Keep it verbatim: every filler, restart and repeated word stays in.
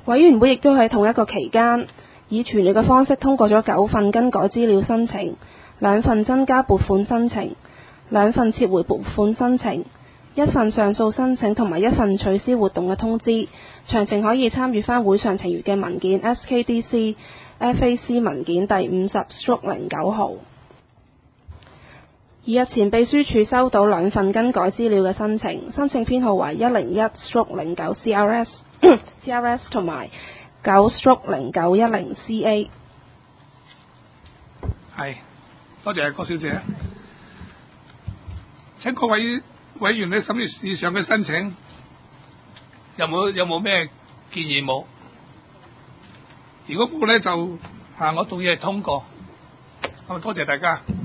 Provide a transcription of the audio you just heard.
委員會亦都喺同一個期間，以傳閱嘅方式通過咗九份更改資料申請、兩份增加撥款申請、兩份撤回撥款申請、一份上訴申請同埋一份取消活動嘅通知。詳情可以參閱返會上呈閱嘅文件 S K D C F A C 文件第五十 零九號。而日前秘書處收到兩份更改資料嘅申請，申請編號為一零一 零九 C R S C R S 同埋九 零九一零 C A。 係，多謝郭小姐。請各位委員咧審閱以上嘅申請，有冇有冇咩建議冇？如果冇咧就啊，我動議係通過。咁多謝大家。